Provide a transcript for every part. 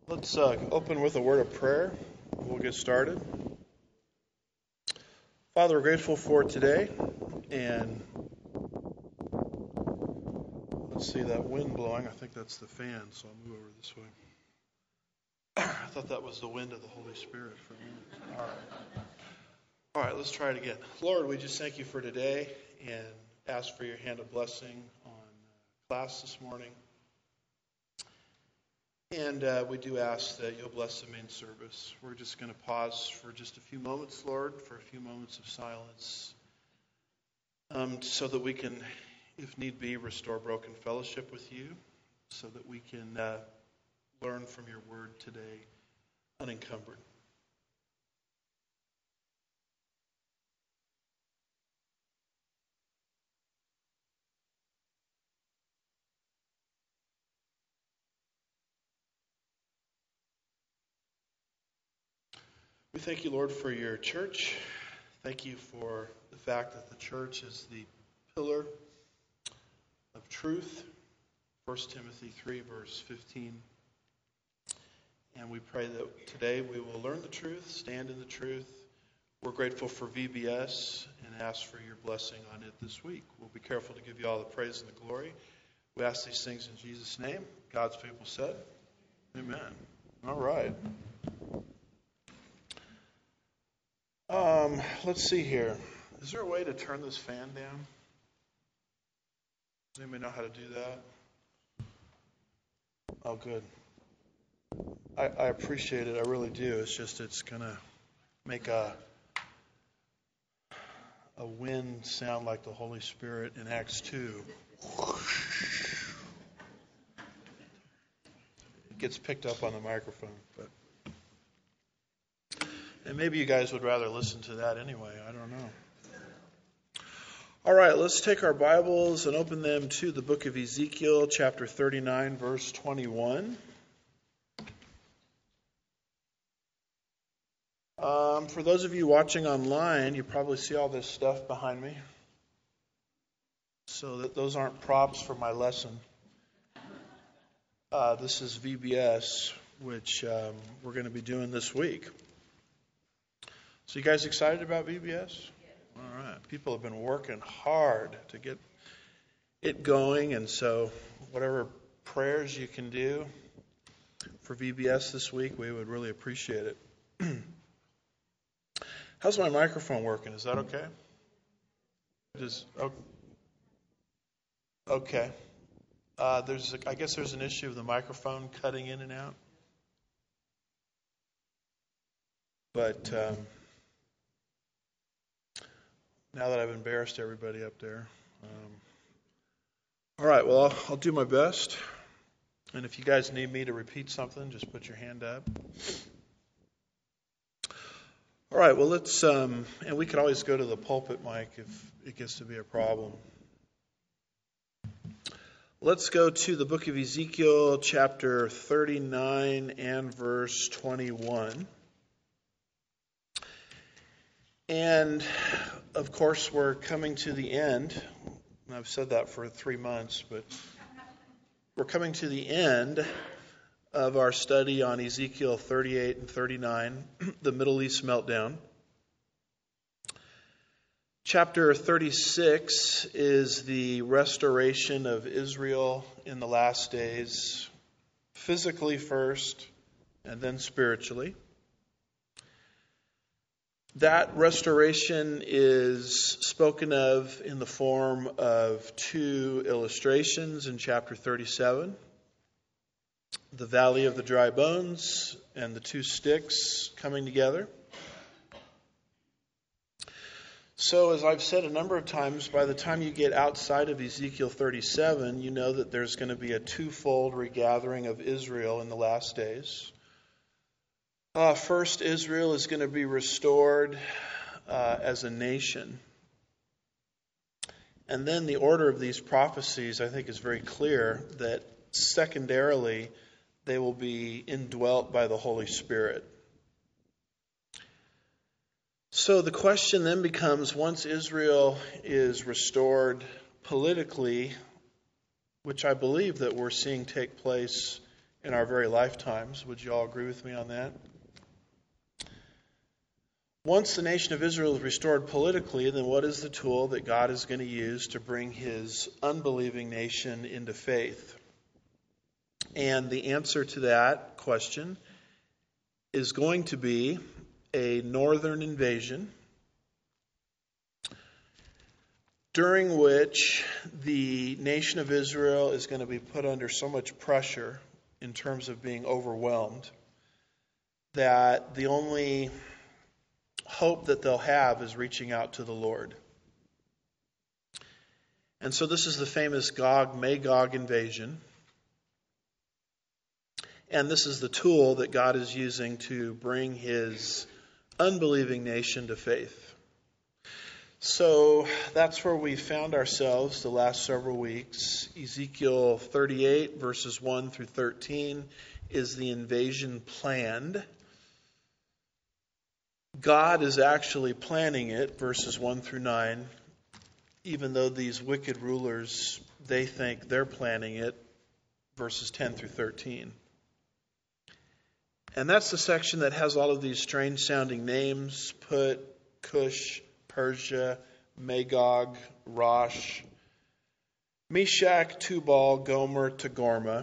Let's open with a word of prayer. We'll get started. Father, we're grateful for today. And let's see that wind blowing. I think that's the fan, so I'll move over this way. I thought that was the wind of the Holy Spirit for a minute. All right, let's try it again. Lord, we just thank you for today and ask for your hand of blessing on class this morning. And we do ask that you'll bless the main service. We're just going to pause for just a few moments, Lord, for a few moments of silence, so that we can, if need be, restore broken fellowship with you, so that we can learn from your word today unencumbered. We thank you, Lord, for your church. Thank you for the fact that the church is the pillar of truth. 1 Timothy 3, verse 15. And we pray that today we will learn the truth, stand in the truth. We're grateful for VBS and ask for your blessing on it this week. We'll be careful to give you all the praise and the glory. We ask these things in Jesus' name. God's people said, amen. All right. Let's see here. Is there a way to turn this fan down? Does anybody know how to do that? Oh, good. I appreciate it. I really do. It's just it's going to make a wind sound like the Holy Spirit in Acts 2. It gets picked up on the microphone, but. And maybe you guys would rather listen to that anyway. I don't know. All right, let's take our Bibles and open them to the book of Ezekiel, chapter 39, verse 21. For those of you watching online, you probably see all this stuff behind me. So that those aren't props for my lesson. This is VBS, which we're going to be doing this week. So you guys excited about VBS? All right. People have been working hard to get it going, and so whatever prayers you can do for VBS this week, we would really appreciate it. How's my microphone working? Is that okay? Okay. I guess there's an issue with the microphone cutting in and out. But now that I've embarrassed everybody up there. All right, well, I'll do my best. And if you guys need me to repeat something, just put your hand up. All right, well, let's, and we could always go to the pulpit mic if it gets to be a problem. Let's go to the book of Ezekiel, chapter 39 and verse 21. And, of course, we're coming to the end. I've said that for 3 months, but we're coming to the end of our study on Ezekiel 38 and 39, the Middle East meltdown. Chapter 36 is the restoration of Israel in the last days, physically first and then spiritually. That restoration is spoken of in the form of 2 illustrations in chapter 37. The valley of the dry bones and the 2 sticks coming together. So, as I've said a number of times, by the time you get outside of Ezekiel 37, you know that there's going to be a twofold regathering of Israel in the last days. First, Israel is going to be restored as a nation. And then the order of these prophecies, I think, is very clear that secondarily, they will be indwelt by the Holy Spirit. So the question then becomes, once Israel is restored politically, which I believe that we're seeing take place in our very lifetimes. Would you all agree with me on that? Once the nation of Israel is restored politically, then what is the tool that God is going to use to bring his unbelieving nation into faith? And the answer to that question is going to be a northern invasion, during which the nation of Israel is going to be put under so much pressure in terms of being overwhelmed that the only hope that they'll have is reaching out to the Lord. And so this is the famous Gog-Magog invasion. And this is the tool that God is using to bring his unbelieving nation to faith. So that's where we found ourselves the last several weeks. Ezekiel 38, verses 1 through 13, is the invasion planned. God is actually planning it, verses 1 through 9, even though these wicked rulers, they think they're planning it, verses 10 through 13. And that's the section that has all of these strange-sounding names: Put, Cush, Persia, Magog, Rosh, Meshach, Tubal, Gomer, Togarmah.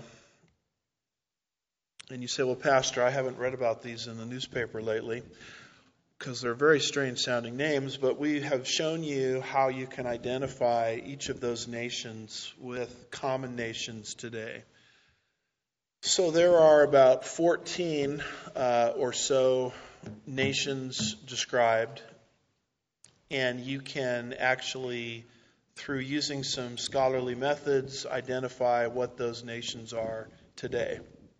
And you say, well, Pastor, I haven't read about these in the newspaper lately because they're very strange-sounding names, but we have shown you how you can identify each of those nations with common nations today. So there are about 14 or so nations described, and you can actually, through using some scholarly methods, identify what those nations are today.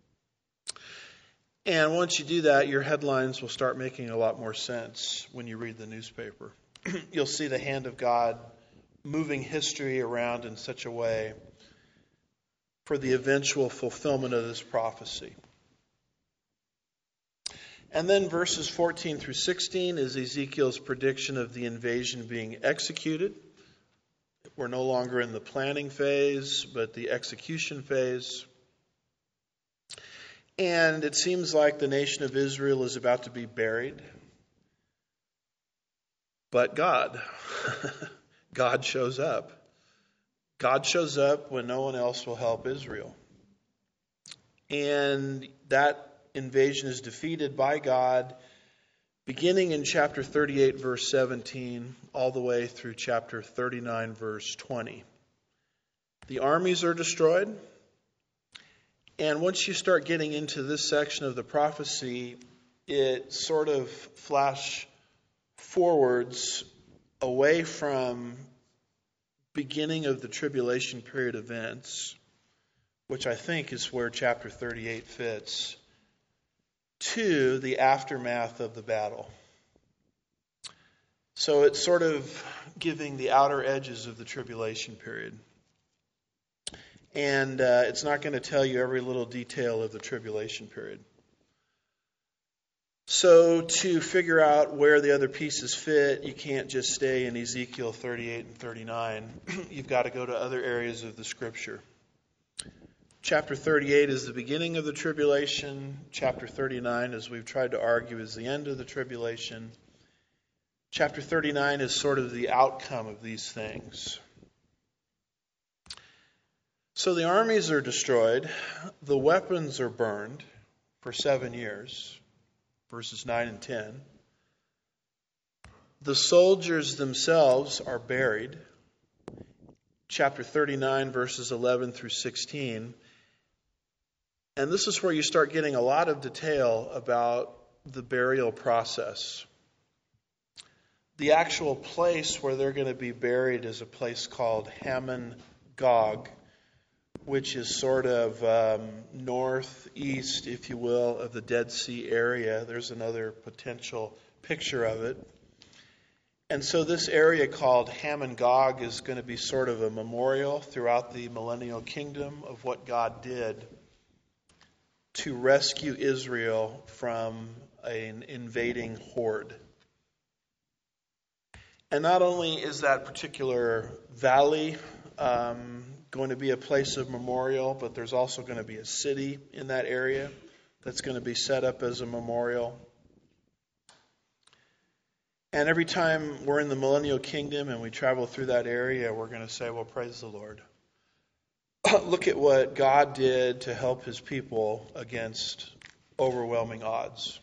And once you do that, your headlines will start making a lot more sense when you read the newspaper. You'll see the hand of God moving history around in such a way for the eventual fulfillment of this prophecy. And then verses 14 through 16 is Ezekiel's prediction of the invasion being executed. We're no longer in the planning phase, but the execution phase. And it seems like the nation of Israel is about to be buried. But God shows up. God shows up when no one else will help Israel. And that invasion is defeated by God, beginning in chapter 38, verse 17, all the way through chapter 39, verse 20. The armies are destroyed. And once you start getting into this section of the prophecy, it sort of flash forwards away from beginning of the tribulation period events, which I think is where chapter 38 fits, to the aftermath of the battle. So it's sort of giving the outer edges of the tribulation period. And it's not going to tell you every little detail of the tribulation period. So to figure out where the other pieces fit, you can't just stay in Ezekiel 38 and 39. You've got to go to other areas of the Scripture. Chapter 38 is the beginning of the tribulation. Chapter 39, as we've tried to argue, is the end of the tribulation. Chapter 39 is sort of the outcome of these things. So the armies are destroyed. The weapons are burned for 7 years, verses 9 and 10. The soldiers themselves are buried. Chapter 39, verses 11 through 16. And this is where you start getting a lot of detail about the burial process. The actual place where they're going to be buried is a place called Hamon Gog, which is sort of northeast, if you will, of the Dead Sea area. There's another potential picture of it. And so this area called Hamon Gog is going to be sort of a memorial throughout the millennial kingdom of what God did to rescue Israel from an invading horde. And not only is that particular valley going to be a place of memorial, but there's also going to be a city in that area that's going to be set up as a memorial. And every time we're in the millennial kingdom and we travel through that area, we're going to say, well, praise the Lord. Look at what God did to help his people against overwhelming odds.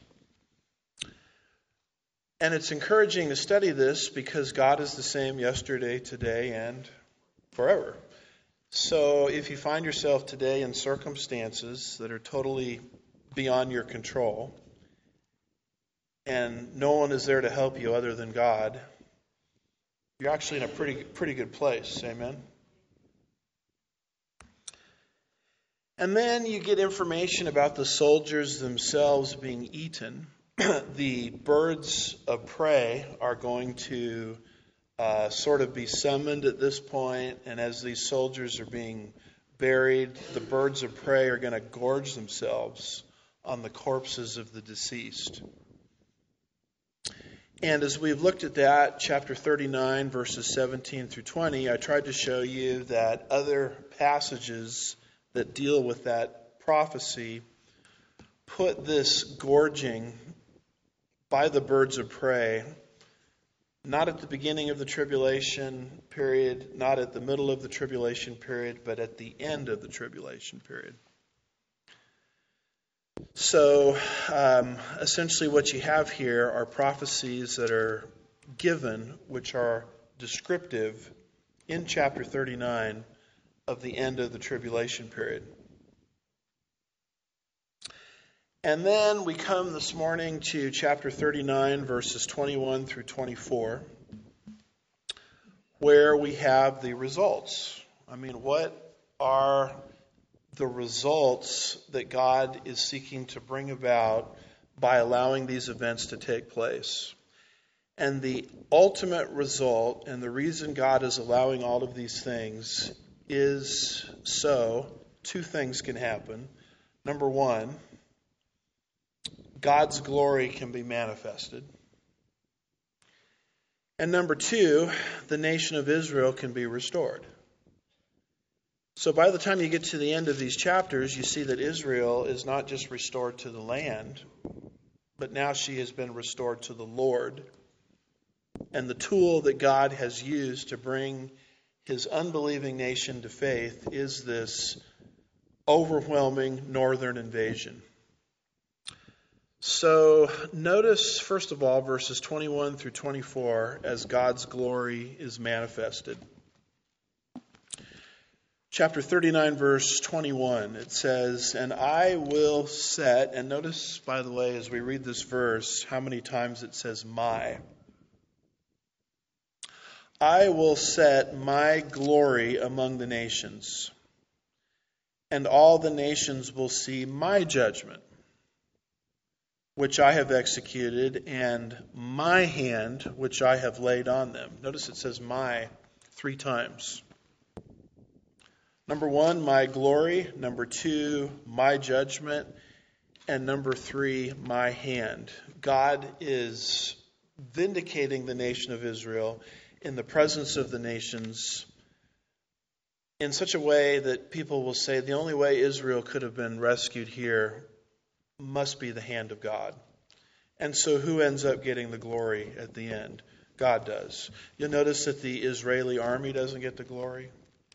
And it's encouraging to study this because God is the same yesterday, today, and forever. So if you find yourself today in circumstances that are totally beyond your control, and no one is there to help you other than God, you're actually in a pretty good place. Amen? And then you get information about the soldiers themselves being eaten. The birds of prey are going to sort of be summoned at this point, and as these soldiers are being buried, the birds of prey are going to gorge themselves on the corpses of the deceased. And as we've looked at that, chapter 39, verses 17 through 20, I tried to show you that other passages that deal with that prophecy put this gorging by the birds of prey not at the beginning of the tribulation period, not at the middle of the tribulation period, but at the end of the tribulation period. So essentially what you have here are prophecies that are given, which are descriptive in chapter 39 of the end of the tribulation period. And then we come this morning to chapter 39, verses 21 through 24, where we have the results. I mean, what are the results that God is seeking to bring about by allowing these events to take place? And the ultimate result, and the reason God is allowing all of these things, is so two things can happen. Number one, God's glory can be manifested. And number two, the nation of Israel can be restored. So by the time you get to the end of these chapters, you see that Israel is not just restored to the land, but now she has been restored to the Lord. And the tool that God has used to bring his unbelieving nation to faith is this overwhelming northern invasion. So notice, first of all, verses 21 through 24 as God's glory is manifested. Chapter 39, verse 21, it says, "And I will set," and notice, by the way, as we read this verse, how many times it says "my." "I will set my glory among the nations, and all the nations will see my judgment, which I have executed, and my hand, which I have laid on them." Notice it says "my" 3 times. Number 1, my glory. Number 2, my judgment. And number 3, my hand. God is vindicating the nation of Israel in the presence of the nations in such a way that people will say the only way Israel could have been rescued here must be the hand of God. And so who ends up getting the glory at the end? God does. You'll notice that the Israeli army doesn't get the glory.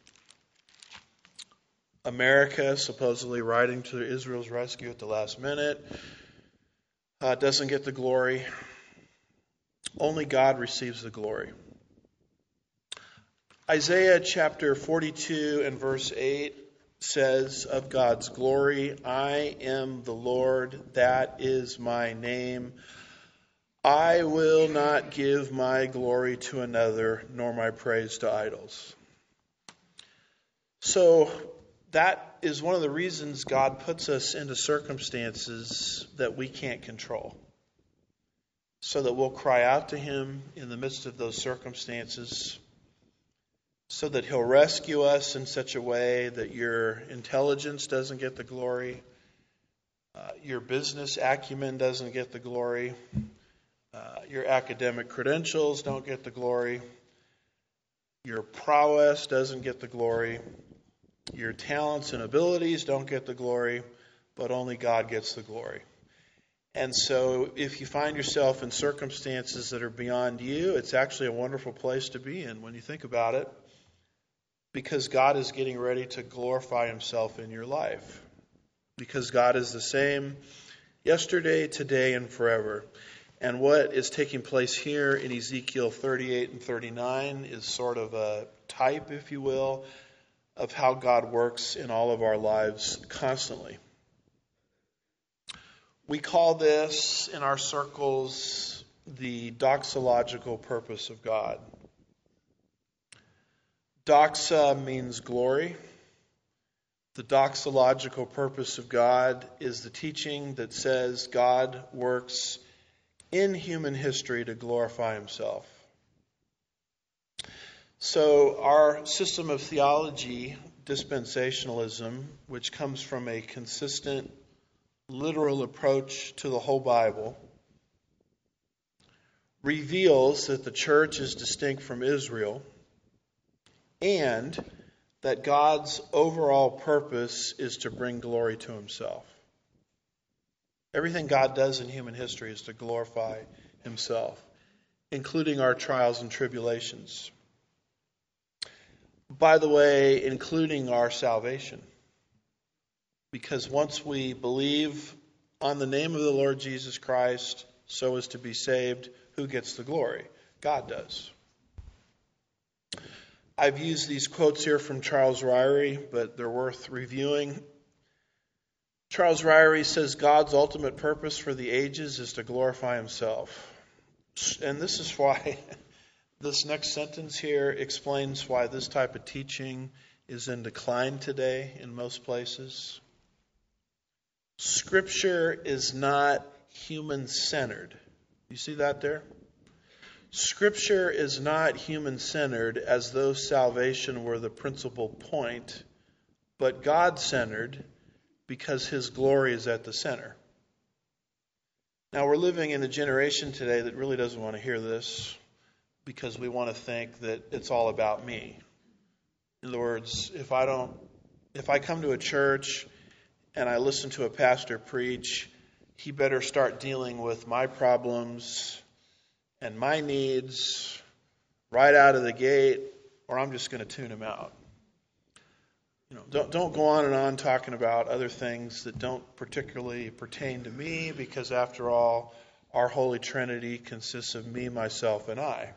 America, supposedly riding to Israel's rescue at the last minute, doesn't get the glory. Only God receives the glory. Isaiah chapter 42 and verse 8 says of God's glory, "I am the Lord, that is my name. I will not give my glory to another, nor my praise to idols." So that is one of the reasons God puts us into circumstances that we can't control, so that we'll cry out to him in the midst of those circumstances, so that he'll rescue us in such a way that your intelligence doesn't get the glory, your business acumen doesn't get the glory, your academic credentials don't get the glory, your prowess doesn't get the glory. Your talents and abilities don't get the glory, but only God gets the glory. And so if you find yourself in circumstances that are beyond you, it's actually a wonderful place to be in when you think about it, because God is getting ready to glorify himself in your life. Because God is the same yesterday, today, and forever. And what is taking place here in Ezekiel 38 and 39 is sort of a type, if you will, of how God works in all of our lives constantly. We call this, in our circles, the doxological purpose of God. Doxa means glory. The doxological purpose of God is the teaching that says God works in human history to glorify himself. So our system of theology, dispensationalism, which comes from a consistent literal approach to the whole Bible, reveals that the church is distinct from Israel and that God's overall purpose is to bring glory to himself. Everything God does in human history is to glorify himself, including our trials and tribulations. By the way, including our salvation. Because once we believe on the name of the Lord Jesus Christ so as to be saved, who gets the glory? God does. I've used these quotes here from Charles Ryrie, but they're worth reviewing. Charles Ryrie says God's ultimate purpose for the ages is to glorify himself. And this is why this next sentence here explains why this type of teaching is in decline today in most places. Scripture is not human-centered. You see that there? Scripture is not human-centered as though salvation were the principal point, but God-centered because his glory is at the center. Now, we're living in a generation today that really doesn't want to hear this because we want to think that it's all about me. In other words, if I come to a church and I listen to a pastor preach, he better start dealing with my problems and my needs right out of the gate, or I'm just going to tune him out. Don't go on and on talking about other things that don't particularly pertain to me, because after all, our Holy Trinity consists of me, myself, and I.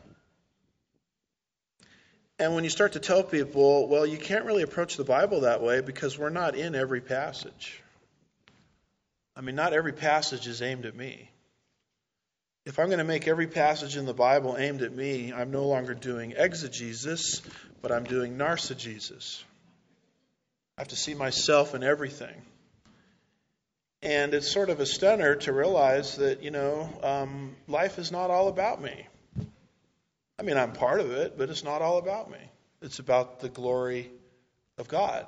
And when you start to tell people, well, you can't really approach the Bible that way because we're not in every passage. I mean, not every passage is aimed at me. If I'm going to make every passage in the Bible aimed at me, I'm no longer doing exegesis, but I'm doing narcigesis. I have to see myself in everything. And it's sort of a stunner to realize that, life is not all about me. I mean, I'm part of it, but it's not all about me. It's about the glory of God.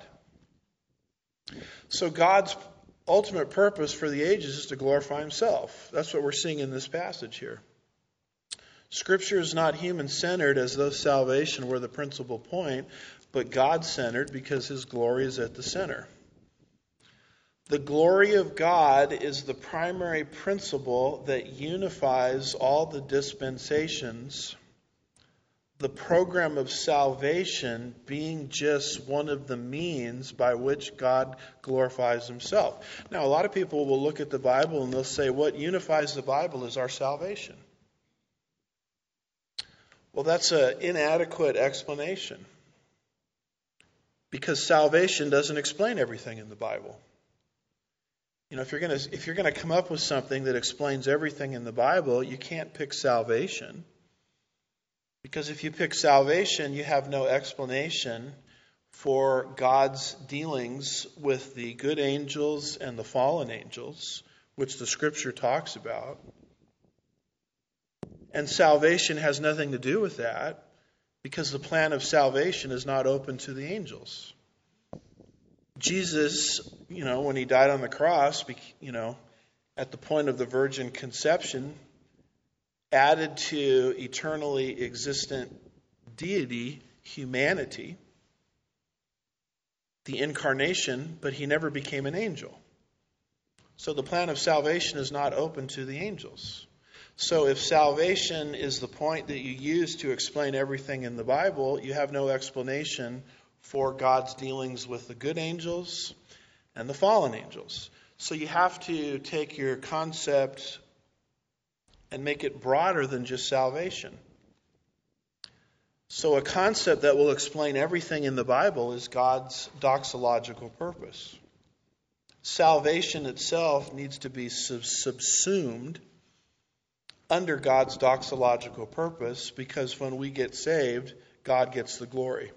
So God's ultimate purpose for the ages is to glorify himself. That's what we're seeing in this passage here. Scripture is not human-centered as though salvation were the principal point, but God-centered because his glory is at the center. The glory of God is the primary principle that unifies all the dispensations, the program of salvation being just one of the means by which God glorifies himself. Now, a lot of people will look at the Bible and they'll say, what unifies the Bible is our salvation. Well, that's an inadequate explanation, because salvation doesn't explain everything in the Bible. If you're going to come up with something that explains everything in the Bible, you can't pick salvation. Because if you pick salvation, you have no explanation for God's dealings with the good angels and the fallen angels, which the Scripture talks about. And salvation has nothing to do with that, because the plan of salvation is not open to the angels. Jesus, when he died on the cross, at the point of the virgin conception, added to eternally existent deity humanity. the incarnation, but he never became an angel. So the plan of salvation is not open to the angels. So if salvation is the point that you use to explain everything in the Bible, you have no explanation for God's dealings with the good angels and the fallen angels. So you have to take your concept and make it broader than just salvation. So a concept that will explain everything in the Bible is God's doxological purpose. Salvation itself needs to be subsumed under God's doxological purpose, because when we get saved, God gets the glory.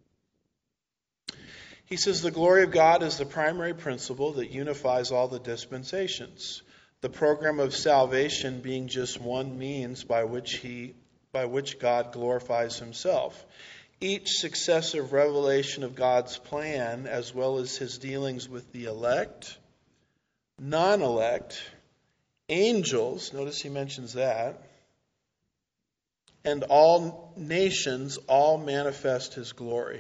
He says the glory of God is the primary principle that unifies all the dispensations. The program of salvation being just one means by which God glorifies himself. Each successive revelation of God's plan, as well as his dealings with the elect, non-elect, angels, notice he mentions that, and all nations, all manifest his glory.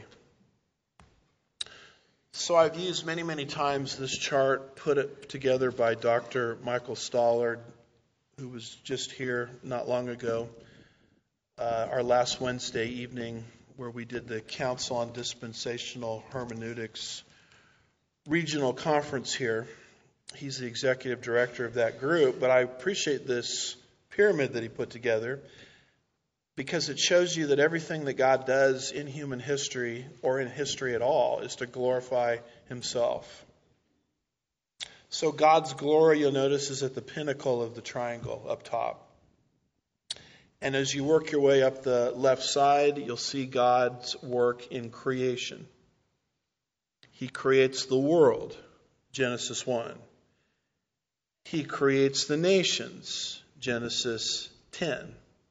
So I've used many times this chart put it together by Dr. Michael Stollard, who was just here not long ago, our last Wednesday evening, where we did the Council on Dispensational Hermeneutics regional conference here. He's the executive director of that group, but I appreciate this pyramid that he put together because it shows you that everything that God does in human history, or in history at all, is to glorify himself. So God's glory, you'll notice, is at the pinnacle of the triangle up top. And as you work your way up the left side, you'll see God's work in creation. He creates the world, Genesis 1. He creates the nations, Genesis 10.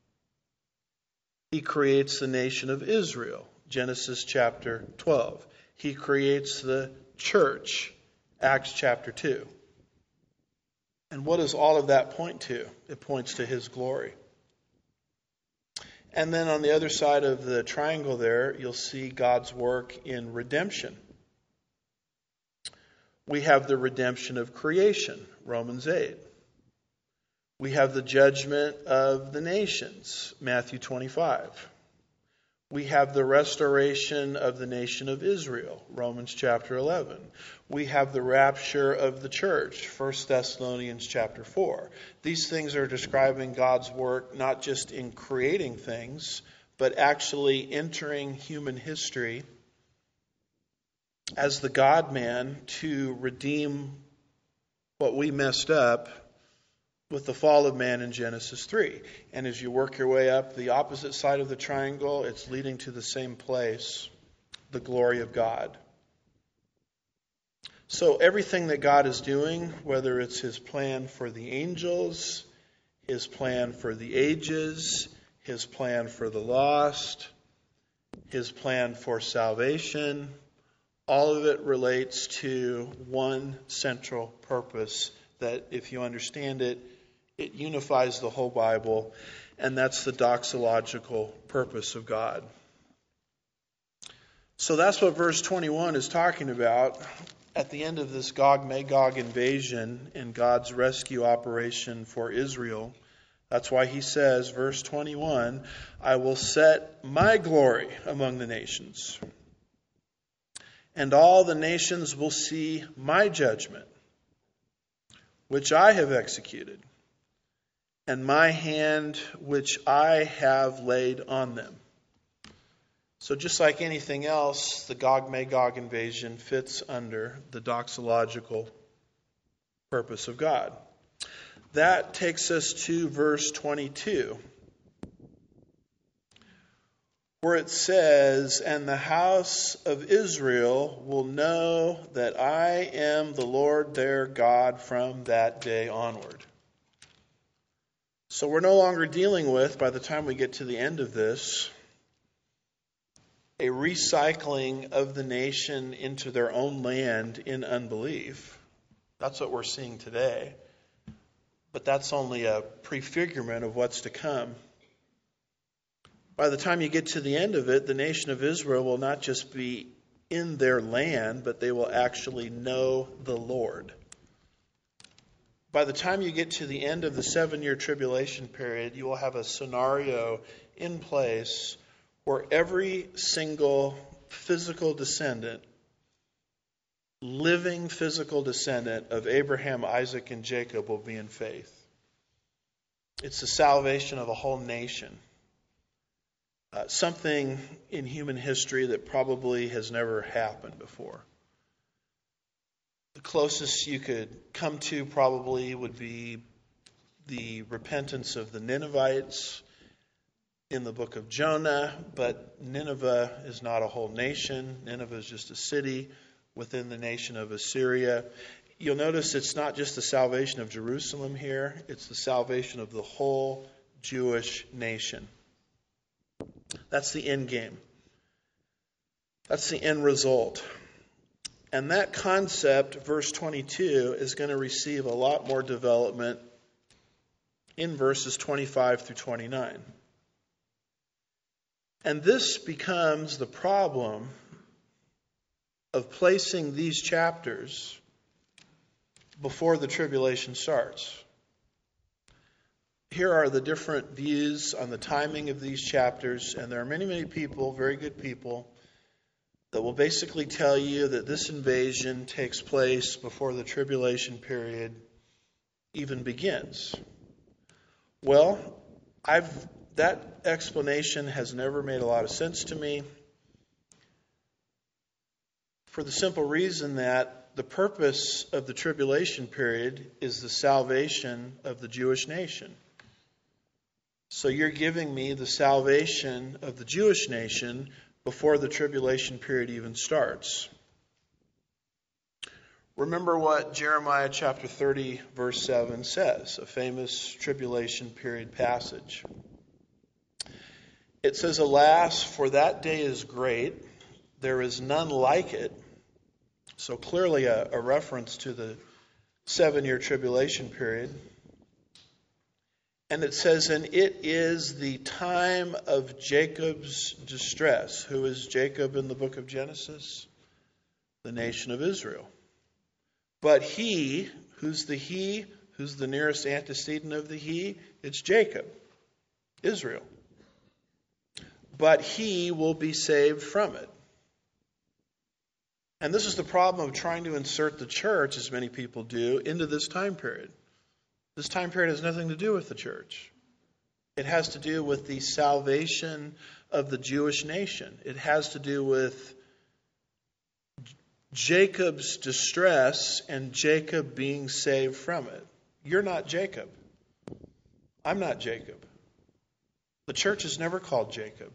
He creates the nation of Israel, Genesis chapter 12. He creates the church, Acts chapter 2. And what does all of that point to? It points to his glory. And then on the other side of the triangle there, you'll see God's work in redemption. We have the redemption of creation, Romans 8. We have the judgment of the nations, Matthew 25. We have the restoration of the nation of Israel, Romans chapter 11. We have the rapture of the church, 1 Thessalonians chapter 4. These things are describing God's work not just in creating things, but actually entering human history as the God-man to redeem what we messed up with the fall of man in Genesis 3. And as you work your way up the opposite side of the triangle, it's leading to the same place, the glory of God. So everything that God is doing, whether it's his plan for the angels, his plan for the ages, his plan for the lost, his plan for salvation, all of it relates to one central purpose that, if you understand it, it unifies the whole Bible, and that's the doxological purpose of God. So that's what verse 21 is talking about. At the end of this Gog-Magog invasion and God's rescue operation for Israel, that's why he says, verse 21, I will set my glory among the nations, and all the nations will see my judgment, which I have executed, and my hand which I have laid on them. So just like anything else, the Gog-Magog invasion fits under the doxological purpose of God. That takes us to verse 22, where it says, and the house of Israel will know that I am the Lord their God from that day onward. So we're no longer dealing with, by the time we get to the end of this, a recycling of the nation into their own land in unbelief. That's what we're seeing today. But that's only a prefigurement of what's to come. By the time you get to the end of it, the nation of Israel will not just be in their land, but they will actually know the Lord. By the time you get to the end of the 7-year tribulation period, you will have a scenario in place where every single physical descendant, living physical descendant of Abraham, Isaac, and Jacob will be in faith. It's the salvation of a whole nation. Something in human history that probably has never happened before. The closest you could come to probably would be the repentance of the Ninevites in the book of Jonah, but Nineveh is not a whole nation. Nineveh is just a city within the nation of Assyria. You'll notice it's not just the salvation of Jerusalem here, it's the salvation of the whole Jewish nation. That's the end game. That's the end result. And that concept, verse 22, is going to receive a lot more development in verses 25 through 29. And this becomes the problem of placing these chapters before the tribulation starts. Here are the different views on the timing of these chapters, and there are many, many people, very good people, that will basically tell you that this invasion takes place before the tribulation period even begins. Well, that explanation has never made a lot of sense to me, for the simple reason that the purpose of the tribulation period is the salvation of the Jewish nation. So you're giving me the salvation of the Jewish nation before the tribulation period even starts. Remember what Jeremiah chapter 30, verse 7 says, a famous tribulation period passage. It says, "Alas, for that day is great, there is none like it." So clearly a reference to the 7-year tribulation period. And it says, "And it is the time of Jacob's distress." Who is Jacob in the book of Genesis? The nation of Israel. But he, who's the he? Who's the nearest antecedent of the he? It's Jacob, Israel. But he will be saved from it. And this is the problem of trying to insert the church, as many people do, into this time period. This time period has nothing to do with the church. It has to do with the salvation of the Jewish nation. It has to do with Jacob's distress and Jacob being saved from it. You're not Jacob. I'm not Jacob. The church is never called Jacob.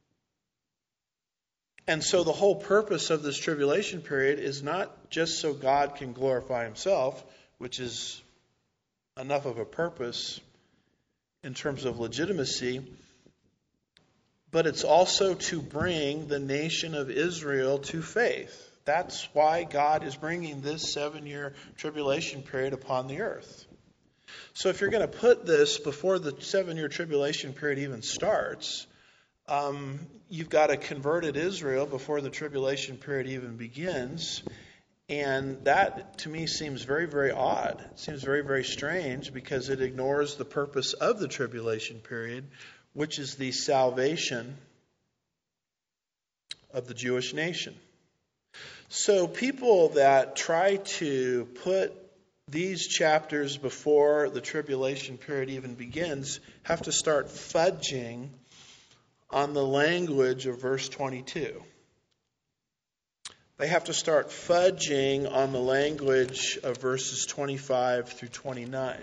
And so the whole purpose of this tribulation period is not just so God can glorify himself, which is enough of a purpose in terms of legitimacy, but it's also to bring the nation of Israel to faith. That's why God is bringing this 7-year tribulation period upon the earth. So if you're going to put this before the 7-year tribulation period even starts, you've got a converted Israel before the tribulation period even begins. And that, to me, seems very, very odd. It seems very, very strange because it ignores the purpose of the tribulation period, which is the salvation of the Jewish nation. So people that try to put these chapters before the tribulation period even begins have to start fudging on the language of verse 22. They have to start fudging on the language of verses 25 through 29.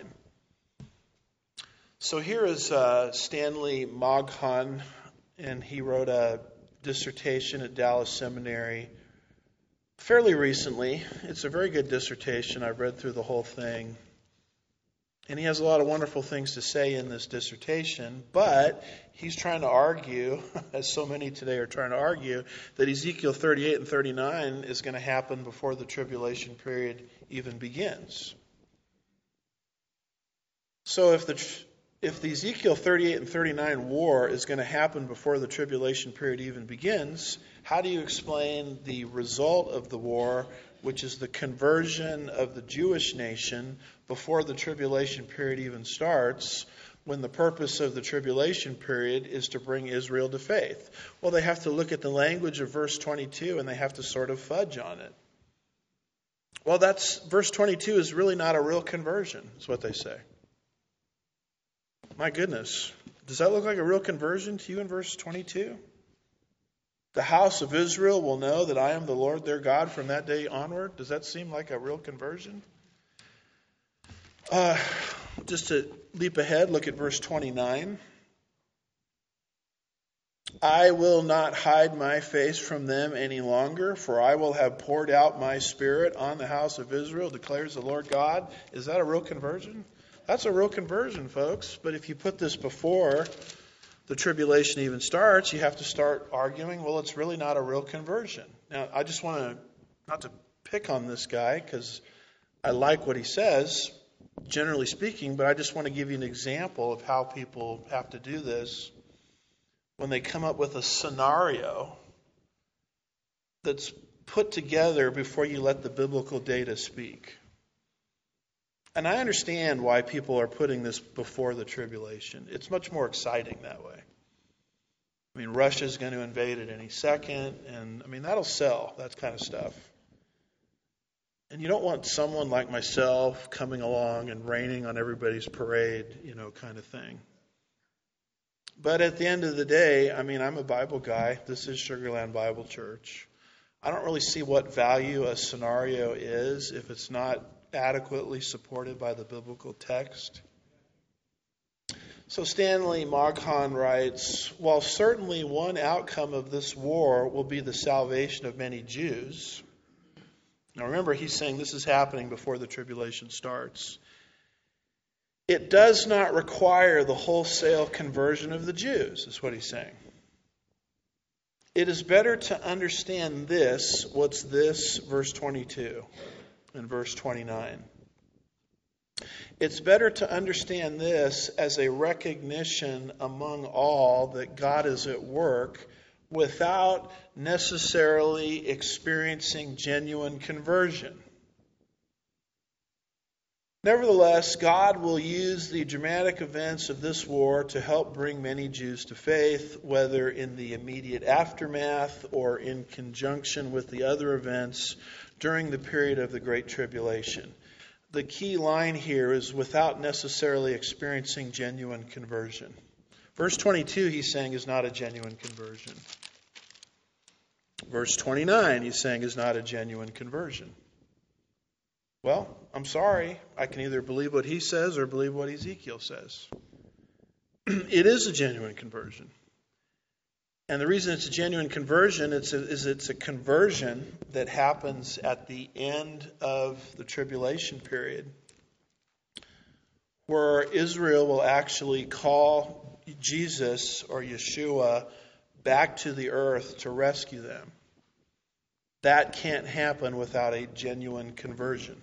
So here is Stanley Moghan, and he wrote a dissertation at Dallas Seminary fairly recently. It's a very good dissertation. I've read through the whole thing. And he has a lot of wonderful things to say in this dissertation, but he's trying to argue, as so many today are trying to argue, that Ezekiel 38 and 39 is going to happen before the tribulation period even begins. So if if the Ezekiel 38 and 39 war is going to happen before the tribulation period even begins, how do you explain the result of the war, which is the conversion of the Jewish nation before the tribulation period even starts, when the purpose of the tribulation period is to bring Israel to faith? Well, they have to look at the language of verse 22 and they have to sort of fudge on it. Well, verse 22 is really not a real conversion, is what they say. My goodness. Does that look like a real conversion to you in verse 22? The house of Israel will know that I am the Lord their God from that day onward. Does that seem like a real conversion? Just to leap ahead, look at verse 29. I will not hide my face from them any longer, for I will have poured out my spirit on the house of Israel, declares the Lord God. Is that a real conversion? That's a real conversion, folks. But if you put this before the tribulation even starts, you have to start arguing, well, it's really not a real conversion. Now, I just want to, not to pick on this guy, because I like what he says, generally speaking, but I just want to give you an example of how people have to do this when they come up with a scenario that's put together before you let the biblical data speak. And I understand why people are putting this before the tribulation. It's much more exciting that way. I mean, Russia's going to invade at any second, and I mean, that'll sell, that kind of stuff. And you don't want someone like myself coming along and raining on everybody's parade, kind of thing. But at the end of the day, I mean, I'm a Bible guy. This is Sugar Land Bible Church. I don't really see what value a scenario is if it's not adequately supported by the biblical text. So Stanley Moghan writes, while certainly one outcome of this war will be the salvation of many Jews. Now remember, he's saying this is happening before the tribulation starts. It does not require the wholesale conversion of the Jews, is what he's saying. It is better to understand this, what's this, verse 22 and verse 29. It's better to understand this as a recognition among all that God is at work without necessarily experiencing genuine conversion. Nevertheless, God will use the dramatic events of this war to help bring many Jews to faith, whether in the immediate aftermath or in conjunction with the other events during the period of the Great Tribulation. The key line here is without necessarily experiencing genuine conversion. Verse 22, he's saying, is not a genuine conversion. Verse 29, he's saying, is not a genuine conversion. Well, I'm sorry. I can either believe what he says or believe what Ezekiel says. It is a genuine conversion. And the reason it's a genuine conversion is it's a conversion that happens at the end of the tribulation period, where Israel will actually call Jesus or Yeshua back to the earth to rescue them. That can't happen without a genuine conversion.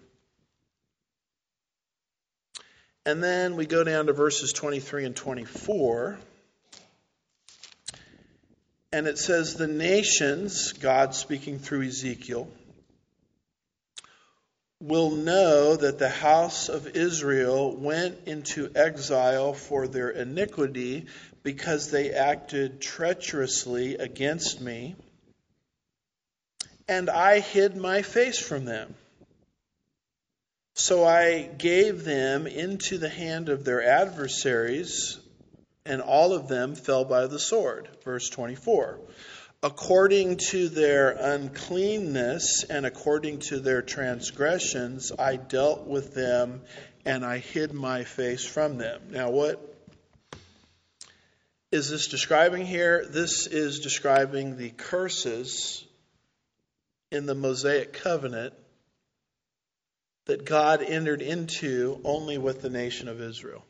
And then we go down to verses 23 and 24. And it says, the nations, God speaking through Ezekiel, will know that the house of Israel went into exile for their iniquity because they acted treacherously against me, and I hid my face from them. So I gave them into the hand of their adversaries, and all of them fell by the sword. Verse 24. According to their uncleanness and according to their transgressions, I dealt with them and I hid my face from them. Now, what is this describing here? This is describing the curses in the Mosaic covenant that God entered into only with the nation of Israel.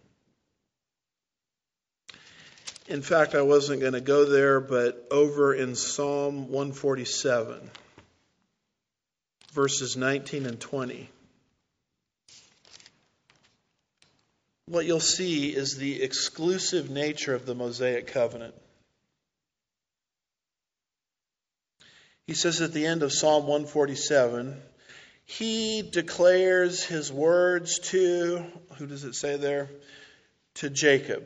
In fact, I wasn't going to go there, but over in Psalm 147, verses 19 and 20. what you'll see is the exclusive nature of the Mosaic covenant. He says at the end of Psalm 147, he declares his words to, who does it say there? To Jacob.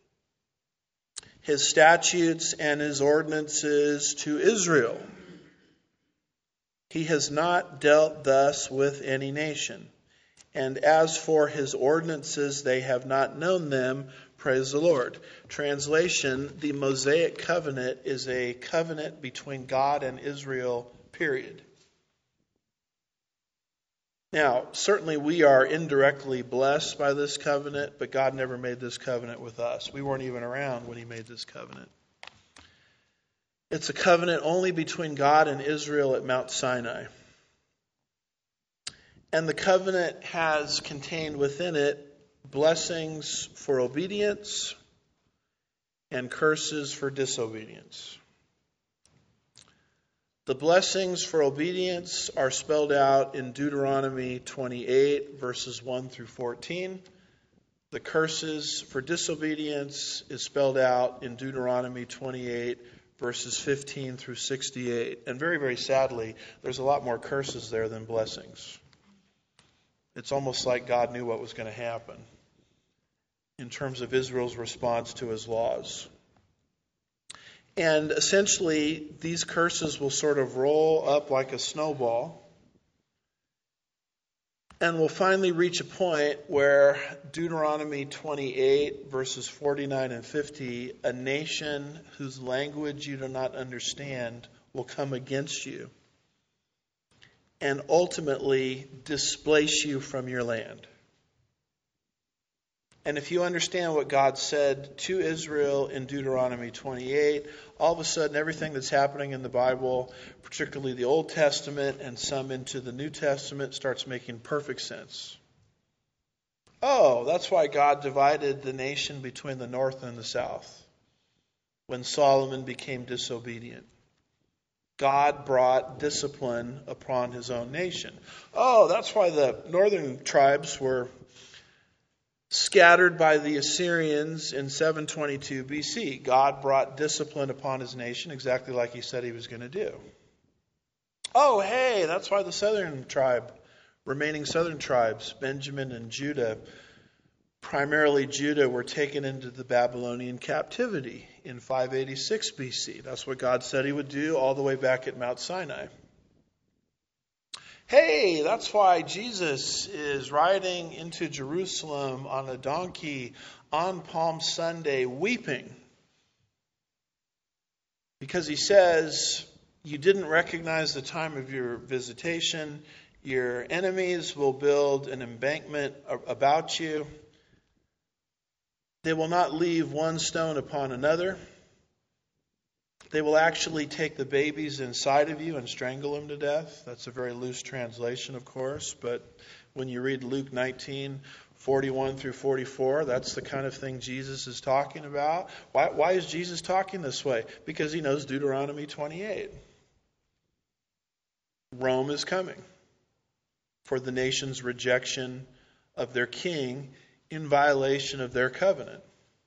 His statutes and his ordinances to Israel. He has not dealt thus with any nation. And as for his ordinances, they have not known them. Praise the Lord. Translation, the Mosaic covenant is a covenant between God and Israel, period. Now, certainly we are indirectly blessed by this covenant, but God never made this covenant with us. We weren't even around when he made this covenant. It's a covenant only between God and Israel at Mount Sinai. And the covenant has contained within it blessings for obedience and curses for disobedience. The blessings for obedience are spelled out in Deuteronomy 28, verses 1 through 14. The curses for disobedience is spelled out in Deuteronomy 28, verses 15 through 68. And very, very sadly, there's a lot more curses there than blessings. It's almost like God knew what was going to happen in terms of Israel's response to his laws. And essentially, these curses will sort of roll up like a snowball and will finally reach a point where Deuteronomy 28, verses 49 and 50, a nation whose language you do not understand will come against you and ultimately displace you from your land. And if you understand what God said to Israel in Deuteronomy 28, all of a sudden everything that's happening in the Bible, particularly the Old Testament and some into the New Testament, starts making perfect sense. Oh, that's why God divided the nation between the north and the south when Solomon became disobedient. God brought discipline upon his own nation. Oh, that's why the northern tribes were scattered by the Assyrians in 722 BC. God brought discipline upon his nation exactly like he said he was going to do. Oh, hey, that's why the remaining southern tribes, Benjamin and Judah, primarily Judah, were taken into the Babylonian captivity in 586 BC. That's what God said he would do all the way back at Mount Sinai. Hey, that's why Jesus is riding into Jerusalem on a donkey on Palm Sunday weeping. Because he says, you didn't recognize the time of your visitation. Your enemies will build an embankment about you. They will not leave one stone upon another. They will actually take the babies inside of you and strangle them to death. That's a very loose translation, of course. But when you read Luke 19, 41 through 44, that's the kind of thing Jesus is talking about. Why is Jesus talking this way? Because he knows Deuteronomy 28. Rome is coming for the nation's rejection of their king in violation of their covenant.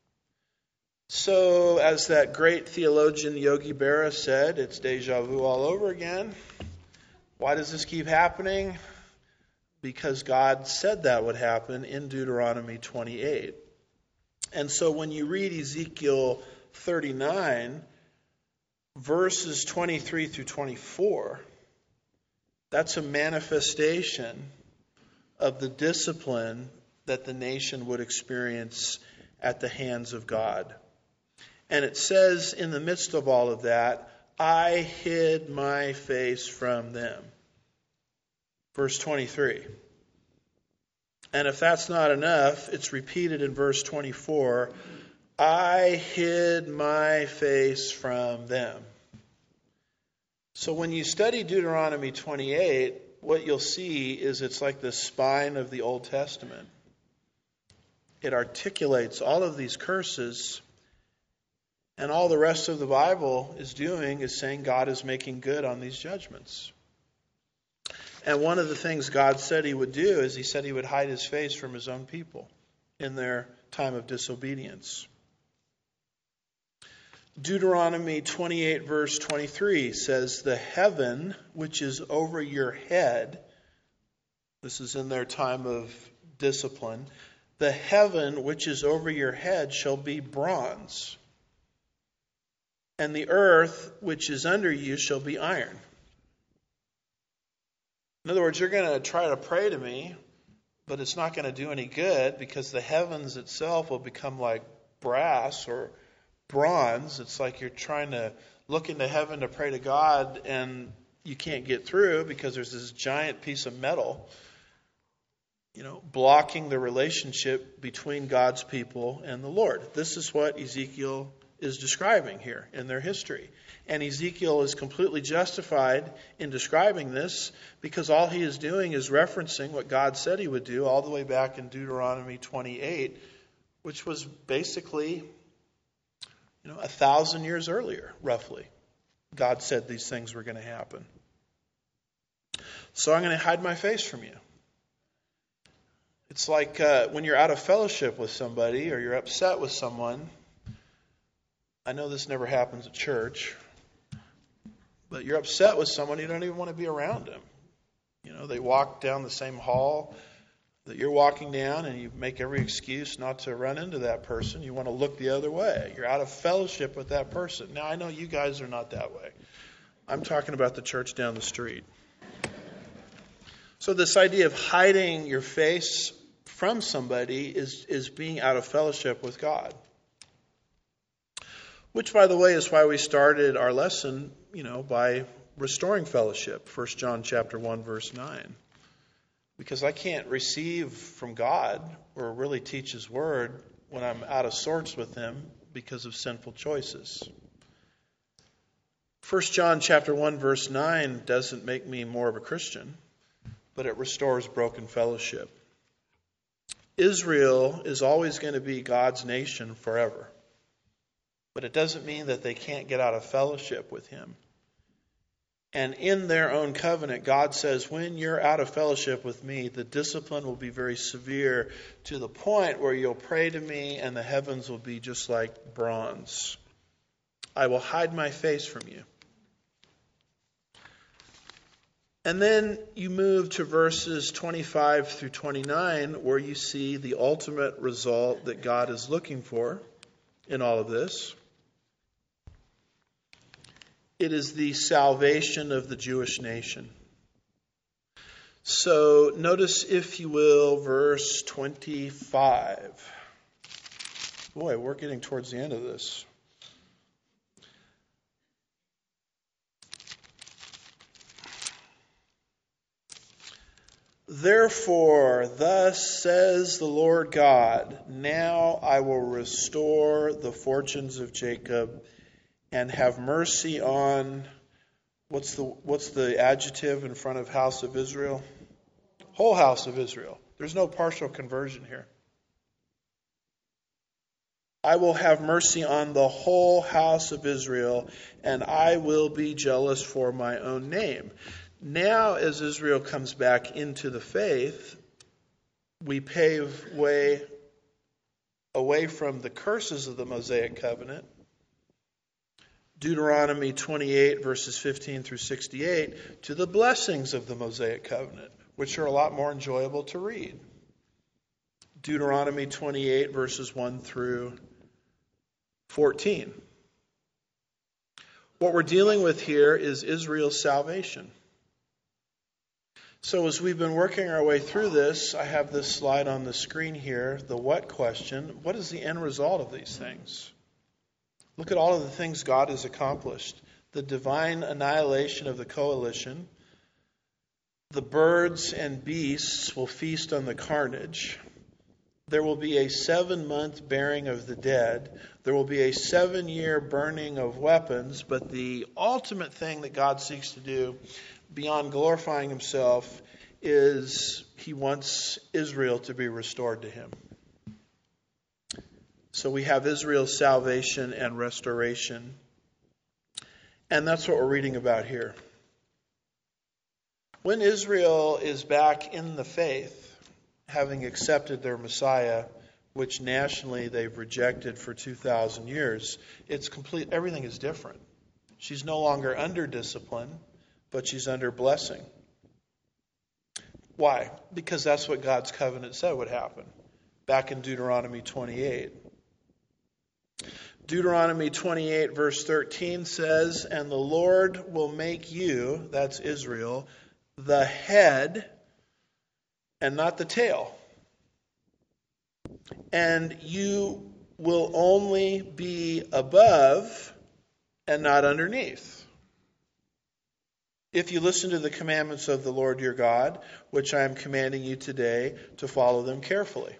So, as that great theologian Yogi Berra said, it's deja vu all over again. Why does this keep happening? Because God said that would happen in Deuteronomy 28. And so when you read Ezekiel 39, verses 23 through 24, that's a manifestation of the discipline that the nation would experience at the hands of God. And it says in the midst of all of that, I hid my face from them. Verse 23. And if that's not enough, it's repeated in verse 24. I hid my face from them. So when you study Deuteronomy 28, what you'll see is it's like the spine of the Old Testament. It articulates all of these curses. And all the rest of the Bible is doing is saying God is making good on these judgments. And one of the things God said he would do is he said he would hide his face from his own people. in their time of disobedience. Deuteronomy 28 verse 23 says, "The heaven which is over your head," this is in their time of discipline, "the heaven which is over your head shall be bronze, and the earth which is under you shall be iron." In other words, you're going to try to pray to me, but it's not going to do any good because the heavens itself will become like brass or bronze. It's like you're trying to look into heaven to pray to God and you can't get through because there's this giant piece of metal, blocking the relationship between God's people and the Lord. This is what Ezekiel is describing here in their history. And Ezekiel is completely justified in describing this because all he is doing is referencing what God said he would do all the way back in Deuteronomy 28, which was basically 1,000 years earlier, roughly. God said these things were going to happen. So I'm going to hide my face from you. It's like when you're out of fellowship with somebody or you're upset with someone. I know this never happens at church, but you're upset with someone, you don't even want to be around them. They walk down the same hall that you're walking down and you make every excuse not to run into that person. You want to look the other way. You're out of fellowship with that person. Now, I know you guys are not that way. I'm talking about the church down the street. So this idea of hiding your face from somebody is being out of fellowship with God. Which, by the way, is why we started our lesson, by restoring fellowship. 1 John chapter 1, verse 9. Because I can't receive from God or really teach His Word when I'm out of sorts with Him because of sinful choices. 1 John chapter 1, verse 9 doesn't make me more of a Christian, but it restores broken fellowship. Israel is always going to be God's nation forever. But it doesn't mean that they can't get out of fellowship with Him. And in their own covenant, God says, when you're out of fellowship with me, the discipline will be very severe to the point where you'll pray to me and the heavens will be just like bronze. I will hide my face from you. And then you move to verses 25 through 29, where you see the ultimate result that God is looking for in all of this. It is the salvation of the Jewish nation. So notice, if you will, verse 25. Boy, we're getting towards the end of this. Therefore, thus says the Lord God, now I will restore the fortunes of Jacob and have mercy on, what's the adjective in front of house of Israel? Whole house of Israel. There's no partial conversion here. I will have mercy on the whole house of Israel, and I will be jealous for my own name. Now, as Israel comes back into the faith, we pave way away from the curses of the Mosaic covenant. Deuteronomy 28, verses 15 through 68, to the blessings of the Mosaic covenant, which are a lot more enjoyable to read. Deuteronomy 28, verses 1 through 14. What we're dealing with here is Israel's salvation. So as we've been working our way through this, I have this slide on the screen here, the what question. What is the end result of these things? Look at all of the things God has accomplished. The divine annihilation of the coalition. The birds and beasts will feast on the carnage. There will be a 7-month burying of the dead. There will be a 7-year burning of weapons. But the ultimate thing that God seeks to do, beyond glorifying Himself, is He wants Israel to be restored to Him. So we have Israel's salvation and restoration. And that's what we're reading about here. When Israel is back in the faith, having accepted their Messiah, which nationally they've rejected for 2,000 years. It's complete. Everything is different. She's no longer under discipline, but she's under blessing. Why? Because that's what God's covenant said would happen. Back in Deuteronomy 28. Deuteronomy 28 verse 13 says, "And the Lord will make you," that's Israel, "the head and not the tail. And you will only be above and not underneath, if you listen to the commandments of the Lord your God, which I am commanding you today, to follow them carefully."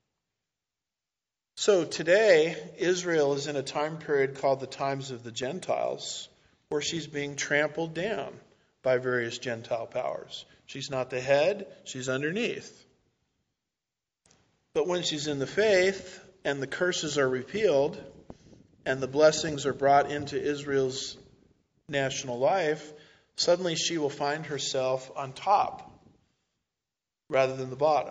So today, Israel is in a time period called the times of the Gentiles, where she's being trampled down by various Gentile powers. She's not the head, she's underneath. But when she's in the faith, and the curses are repealed, and the blessings are brought into Israel's national life, suddenly she will find herself on top rather than the bottom.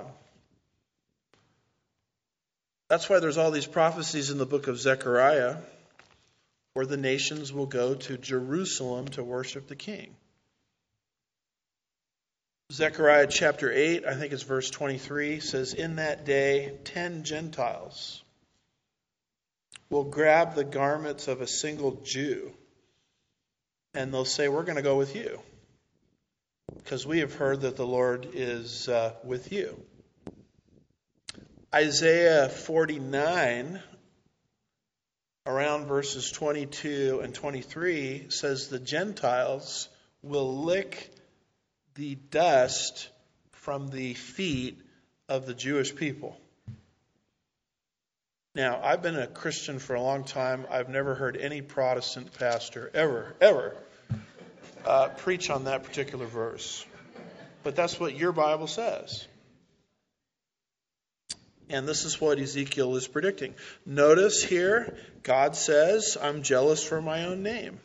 That's why there's all these prophecies in the book of Zechariah where the nations will go to Jerusalem to worship the king. Zechariah chapter 8, I think it's verse 23, says, "In that day 10 Gentiles will grab the garments of a single Jew, and they'll say, 'We're going to go with you, because we have heard that the Lord is with you.'" Isaiah 49, around verses 22 and 23, says the Gentiles will lick the dust from the feet of the Jewish people. Now, I've been a Christian for a long time. I've never heard any Protestant pastor ever preach on that particular verse. But that's what your Bible says. And this is what Ezekiel is predicting. Notice here, God says, "I'm jealous for my own name."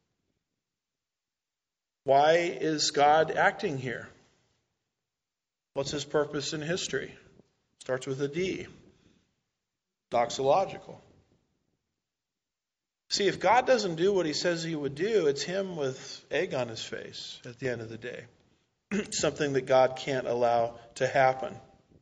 Why is God acting here? What's his purpose in history? Starts with a D. Doxological. See, if God doesn't do what he says he would do, it's him with egg on his face at the end of the day. Something that God can't allow to happen.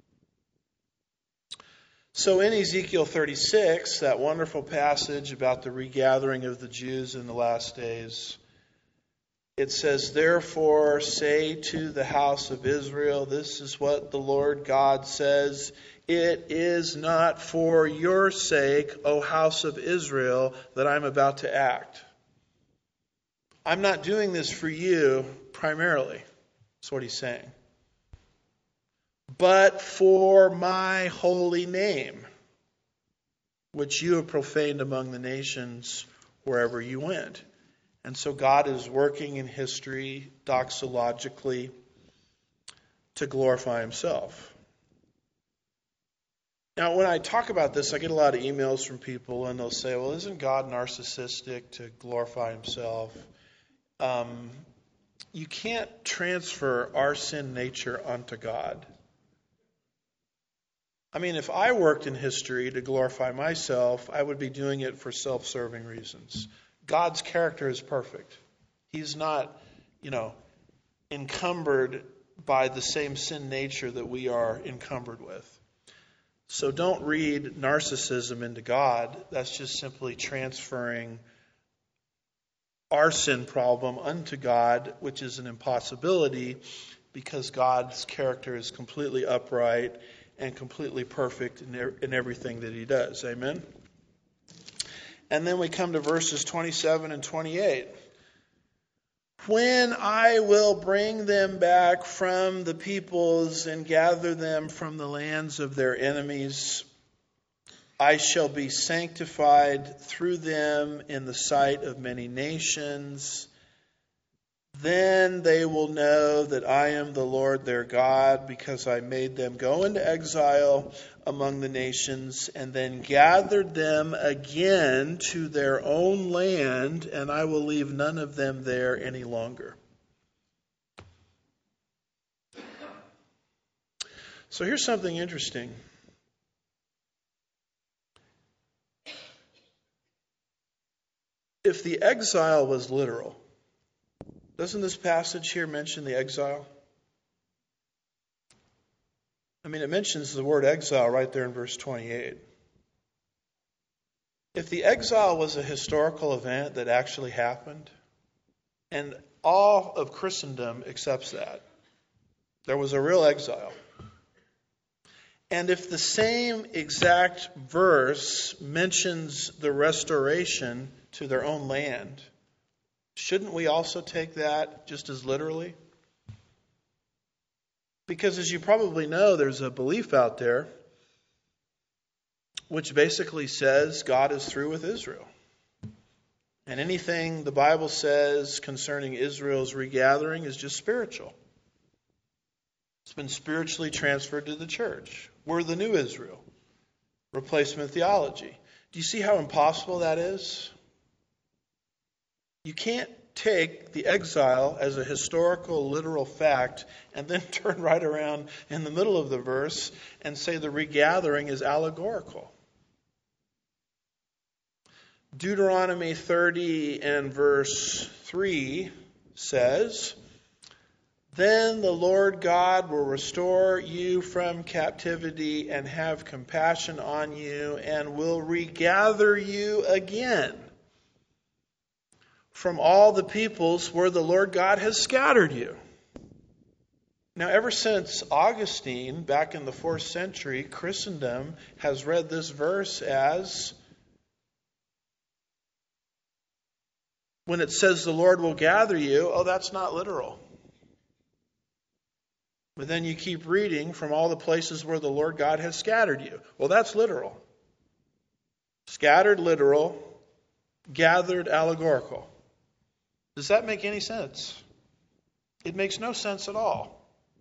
So in Ezekiel 36, that wonderful passage about the regathering of the Jews in the last days, it says, "Therefore say to the house of Israel, this is what the Lord God says, it is not for your sake, O house of Israel, that I'm about to act." I'm not doing this for you primarily. That's what he's saying. "But for my holy name, which you have profaned among the nations wherever you went." And so God is working in history doxologically to glorify himself. Now, when I talk about this, I get a lot of emails from people, and they'll say, "Well, isn't God narcissistic to glorify himself?" You can't transfer our sin nature onto God. I mean, if I worked in history to glorify myself, I would be doing it for self-serving reasons. God's character is perfect. He's not, encumbered by the same sin nature that we are encumbered with. So don't read narcissism into God. That's just simply transferring our sin problem unto God, which is an impossibility because God's character is completely upright and completely perfect in everything that he does. Amen? And then we come to verses 27 and 28. "When I will bring them back from the peoples and gather them from the lands of their enemies, I shall be sanctified through them in the sight of many nations. Then they will know that I am the Lord their God, because I made them go into exile among the nations and then gathered them again to their own land, and I will leave none of them there any longer." So here's something interesting. if the exile was literal, doesn't this passage here mention the exile? I mean, it mentions the word exile right there in verse 28. If the exile was a historical event that actually happened, and all of Christendom accepts that, there was a real exile. And if the same exact verse mentions the restoration to their own land, shouldn't we also take that just as literally? Because as you probably know, there's a belief out there which basically says God is through with Israel. And anything the Bible says concerning Israel's regathering is just spiritual. It's been spiritually transferred to the church. We're the new Israel. Replacement theology. Do you see how impossible that is? You can't take the exile as a historical, literal fact and then turn right around in the middle of the verse and say the regathering is allegorical. Deuteronomy 30 and verse 3 says, "Then the Lord God will restore you from captivity and have compassion on you and will regather you again from all the peoples where the Lord God has scattered you." Now, ever since Augustine, back in the 4th century, Christendom has read this verse as, when it says the Lord will gather you, oh, that's not literal. But then you keep reading from all the places where the Lord God has scattered you. Well, that's literal. Scattered, literal. Gathered, allegorical. Does that make any sense? It makes no sense at all.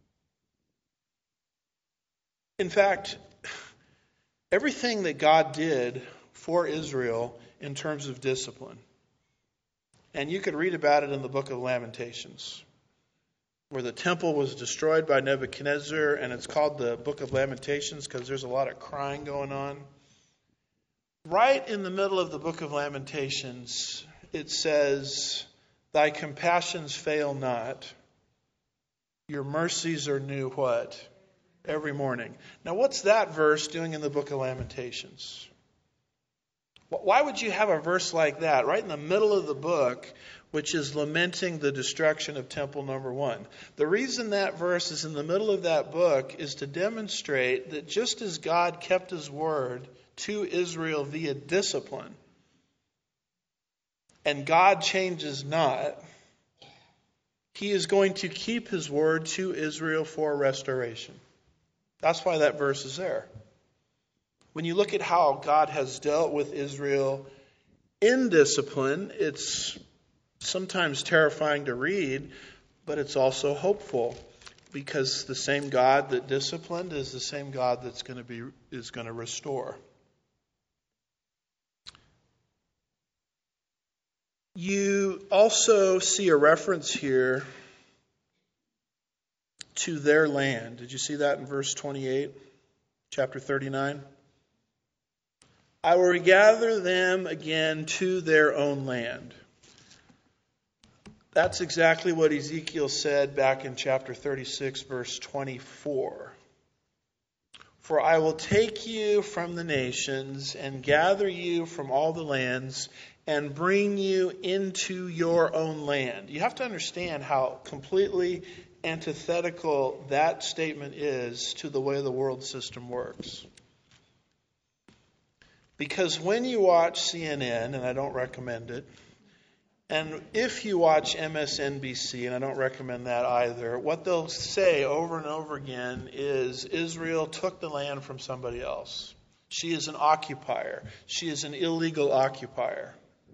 In fact, everything that God did for Israel in terms of discipline, and you could read about it in the book of Lamentations, where the temple was destroyed by Nebuchadnezzar, and it's called the book of Lamentations because there's a lot of crying going on. Right in the middle of the book of Lamentations, it says, "Thy compassions fail not. Your mercies are new," what? Every morning. Now, what's that verse doing in the book of Lamentations? Why would you have a verse like that right in the middle of the book, which is lamenting the destruction of temple number 1? The reason that verse is in the middle of that book is to demonstrate that just as God kept his word to Israel via discipline, and God changes not, he is going to keep his word to Israel for restoration. That's why that verse is there. When you look at how God has dealt with Israel in discipline, it's sometimes terrifying to read, but it's also hopeful, because the same God that disciplined is the same God that's going to restore. You also see a reference here to their land. Did you see that in verse 28, chapter 39? "I will regather them again to their own land." That's exactly what Ezekiel said back in chapter 36, verse 24. "For I will take you from the nations and gather you from all the lands and bring you into your own land." You have to understand how completely antithetical that statement is to the way the world system works. Because when you watch CNN, and I don't recommend it, and if you watch MSNBC, and I don't recommend that either, what they'll say over and over again is Israel took the land from somebody else. She is an occupier. She is an illegal occupier.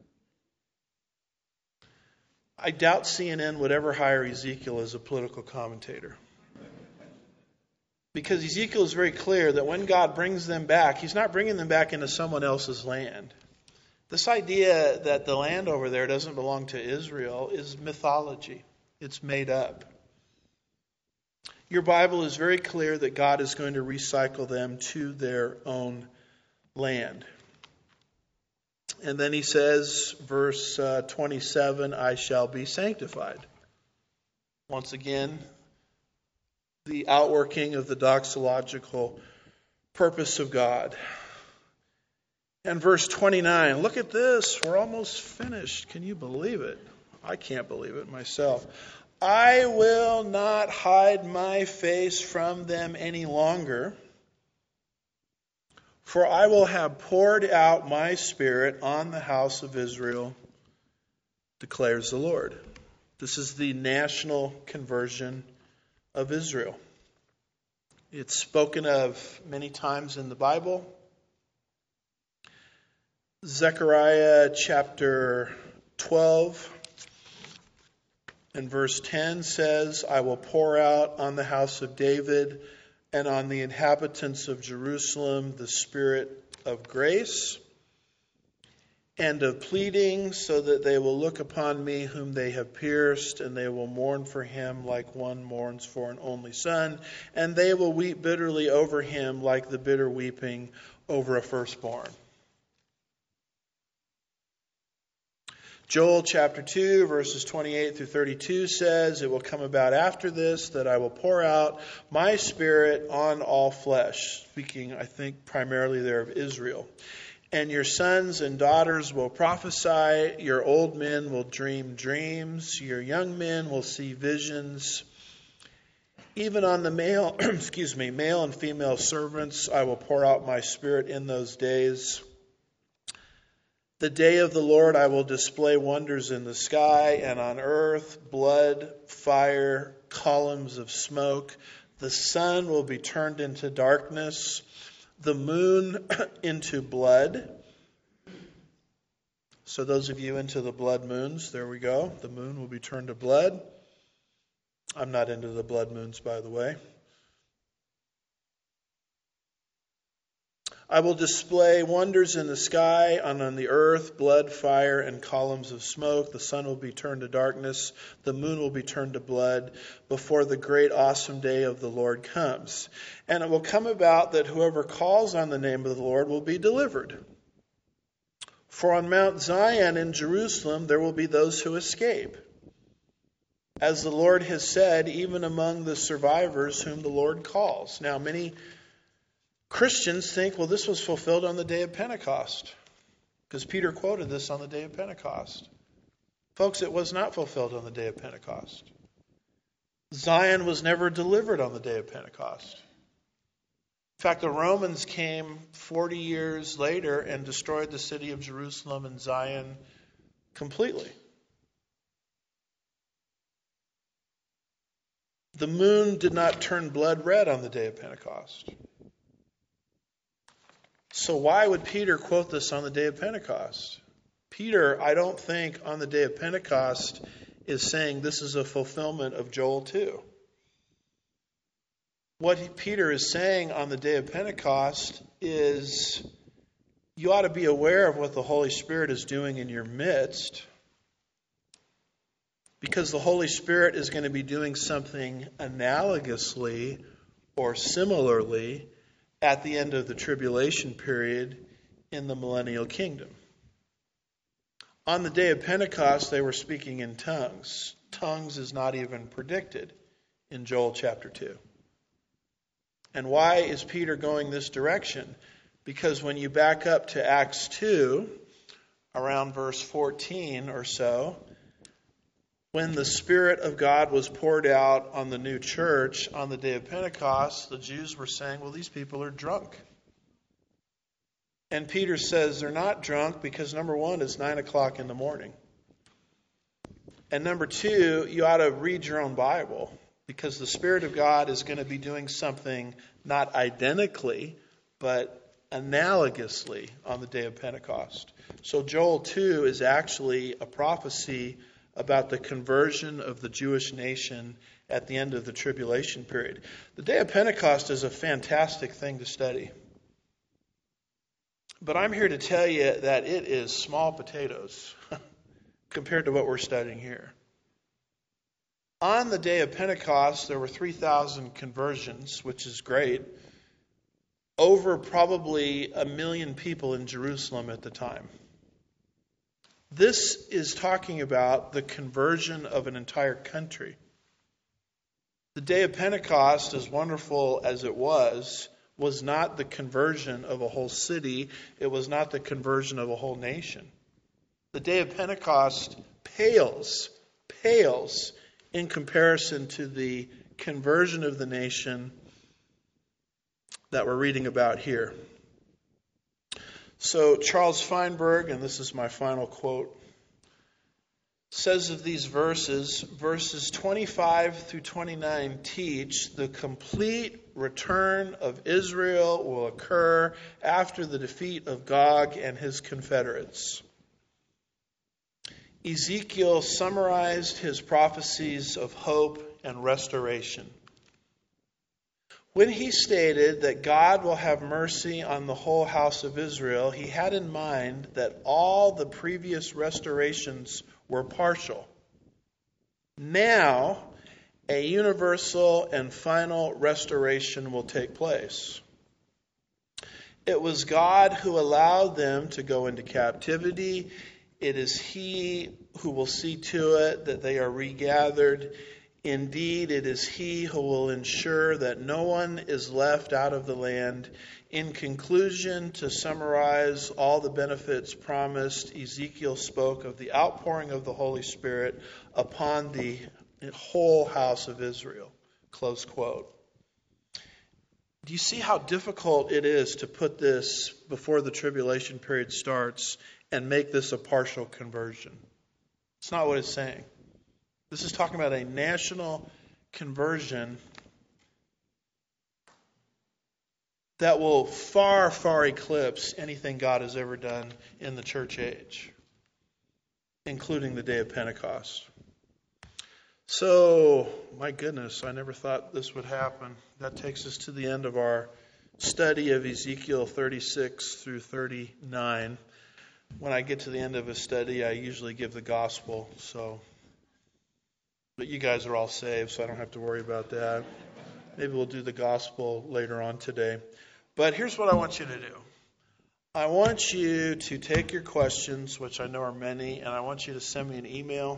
I doubt CNN would ever hire Ezekiel as a political commentator. Because Ezekiel is very clear that when God brings them back, he's not bringing them back into someone else's land. This idea that the land over there doesn't belong to Israel is mythology. It's made up. Your Bible is very clear that God is going to recycle them to their own land. And then he says, verse 27, I shall be sanctified. Once again, the outworking of the doxological purpose of God. And verse 29, look at this. We're almost finished. Can you believe it? I can't believe it myself. I will not hide my face from them any longer, for I will have poured out my Spirit on the house of Israel, declares the Lord. This is the national conversion of Israel. It's spoken of many times in the Bible. Zechariah chapter 12 and verse 10 says, I will pour out on the house of David and on the inhabitants of Jerusalem the spirit of grace and of pleading, so that they will look upon me whom they have pierced, and they will mourn for him like one mourns for an only son, and they will weep bitterly over him like the bitter weeping over a firstborn. Joel chapter 2, verses 28 through 32 says, it will come about after this that I will pour out my Spirit on all flesh. Speaking, I think, primarily there of Israel. And your sons and daughters will prophesy, your old men will dream dreams, your young men will see visions. Even on the male and female servants, I will pour out my Spirit in those days. The day of the Lord I will display wonders in the sky and on earth, blood, fire, columns of smoke. The sun will be turned into darkness, the moon into blood. So those of you into the blood moons, there we go. The moon will be turned to blood. I'm not into the blood moons, by the way. I will display wonders in the sky and on the earth, blood, fire, and columns of smoke. The sun will be turned to darkness. The moon will be turned to blood before the great awesome day of the Lord comes. And it will come about that whoever calls on the name of the Lord will be delivered. For on Mount Zion in Jerusalem there will be those who escape. As the Lord has said, even among the survivors whom the Lord calls. Now, many Christians think, well, this was fulfilled on the day of Pentecost, because Peter quoted this on the day of Pentecost. Folks, it was not fulfilled on the day of Pentecost. Zion was never delivered on the day of Pentecost. In fact, the Romans came 40 years later and destroyed the city of Jerusalem and Zion completely. The moon did not turn blood red on the day of Pentecost. So why would Peter quote this on the day of Pentecost? Peter, I don't think on the day of Pentecost is saying this is a fulfillment of Joel 2. What Peter is saying on the day of Pentecost is you ought to be aware of what the Holy Spirit is doing in your midst, because the Holy Spirit is going to be doing something analogously or similarly at the end of the tribulation period in the millennial kingdom. On the day of Pentecost, they were speaking in tongues. Tongues is not even predicted in Joel chapter 2. And why is Peter going this direction? Because when you back up to Acts 2, around verse 14 or so, when the Spirit of God was poured out on the new church on the day of Pentecost, the Jews were saying, well, these people are drunk. And Peter says they're not drunk because, number one, it's 9 o'clock in the morning. And number two, you ought to read your own Bible, because the Spirit of God is going to be doing something not identically, but analogously on the day of Pentecost. So Joel 2 is actually a prophecy about the conversion of the Jewish nation at the end of the tribulation period. The day of Pentecost is a fantastic thing to study. But I'm here to tell you that it is small potatoes compared to what we're studying here. On the day of Pentecost, there were 3,000 conversions, which is great, over probably 1 million people in Jerusalem at the time. This is talking about the conversion of an entire country. The day of Pentecost, as wonderful as it was not the conversion of a whole city. It was not the conversion of a whole nation. The day of Pentecost pales in comparison to the conversion of the nation that we're reading about here. So Charles Feinberg, and this is my final quote, says of these verses 25 through 29 teach the complete return of Israel will occur after the defeat of Gog and his confederates. Ezekiel summarized his prophecies of hope and restoration. When he stated that God will have mercy on the whole house of Israel, he had in mind that all the previous restorations were partial. Now, a universal and final restoration will take place. It was God who allowed them to go into captivity. It is He who will see to it that they are regathered. Indeed, it is He who will ensure that no one is left out of the land. In conclusion, to summarize all the benefits promised, Ezekiel spoke of the outpouring of the Holy Spirit upon the whole house of Israel. Close quote. Do you see how difficult it is to put this before the tribulation period starts and make this a partial conversion? It's not what it's saying. This is talking about a national conversion that will far, far eclipse anything God has ever done in the church age, including the day of Pentecost. So, my goodness, I never thought this would happen. That takes us to the end of our study of Ezekiel 36 through 39. When I get to the end of a study, I usually give the gospel. But you guys are all saved, so I don't have to worry about that. Maybe we'll do the gospel later on today. But here's what I want you to do. I want you to take your questions, which I know are many, and I want you to send me an email,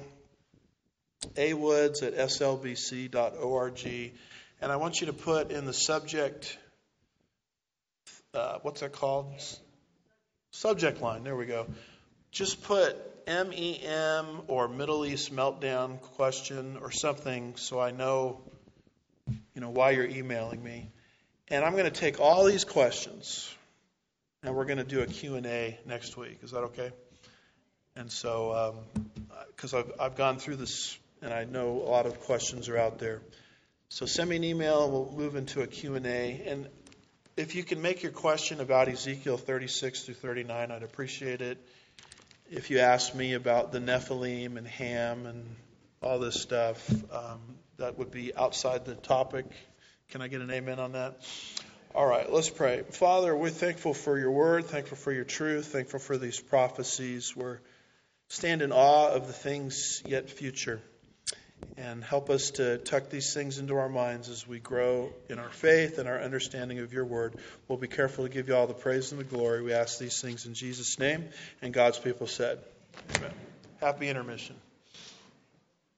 awoods@slbc.org, and I want you to put in the subject, what's that called? Subject line, there we go. Just put MEM or Middle East meltdown question or something so I know, why you're emailing me. And I'm going to take all these questions and we're going to do a Q&A next week. Is that okay? And so, because I've gone through this and I know a lot of questions are out there. So send me an email and we'll move into a Q&A. And if you can make your question about Ezekiel 36 through 39, I'd appreciate it. If you ask me about the Nephilim and Ham and all this stuff, that would be outside the topic. Can I get an amen on that? All right, let's pray. Father, we're thankful for your word, thankful for your truth, thankful for these prophecies. We stand in awe of the things yet future. And help us to tuck these things into our minds as we grow in our faith and our understanding of your word. We'll be careful to give you all the praise and the glory. We ask these things in Jesus' name. And God's people said, amen. Happy intermission.